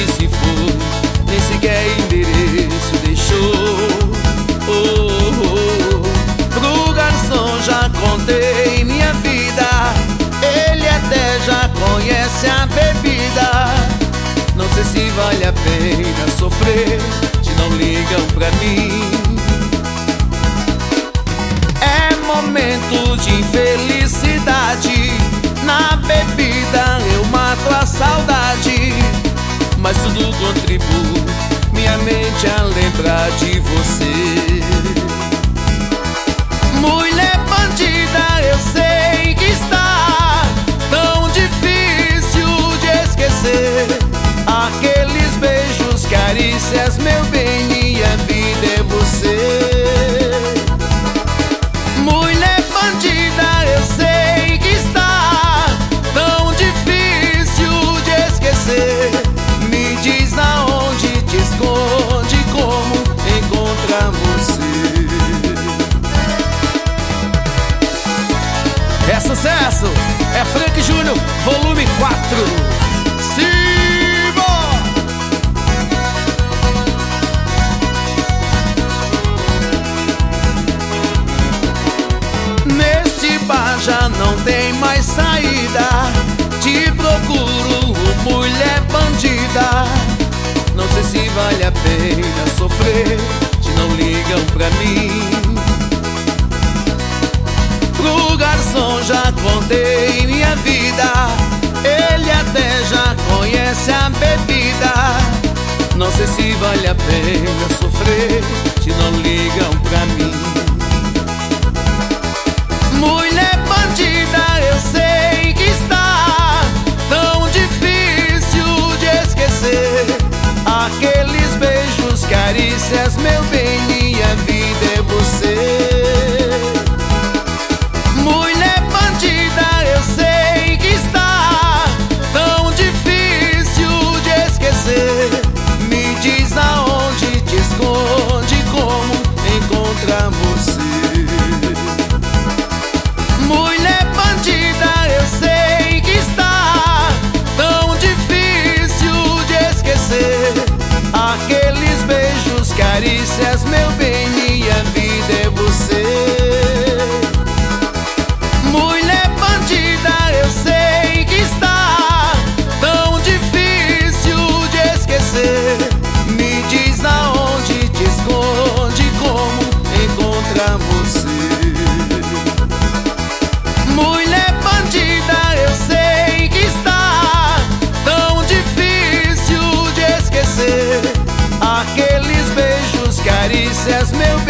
que se foi, nem sequer endereço deixou. Pro garçom já contei minha vida, ele até já conhece a bebida. Não sei se vale a pena sofrer se não ligam pra mim. É momento de infelicidade, na bebida eu mato a saudade, mas tudo contribui minha mente a lembrar de você. Mulher bandida, eu sei que está tão difícil de esquecer aqueles beijos, carícias, meu bem, minha vida é você. Mulher bandida, eu sei que está tão difícil de esquecer. Me diz aonde te esconde, como encontrar você. É sucesso! É Frank Júnior, volume 4. Neste bar já não tem mais saída, te procuro, mulher bandida. Não sei se vale a pena sofrer se não ligam pra mim. Pro garçom já contei minha vida, ele até já conhece a bebida. Não sei se vale a pena sofrer se não ligam pra mim. Mulher bandida, eu sei que está tão difícil de esquecer aqueles beijos, carícias, meu bem, minha vida é você. Mulher bandida, eu sei que está tão difícil de esquecer. Me diz aonde te esconde, como encontrar você. Mulher bandida, eu sei que está tão difícil de esquecer aqueles beijos, carícias, meu bem, minha vida é você. Mulher bandida, eu sei que está tão difícil de esquecer. Me diz aonde te esconde, como encontrar você. Mulher bandida, eu sei que está tão difícil de esquecer aqueles beijos, carícias, meu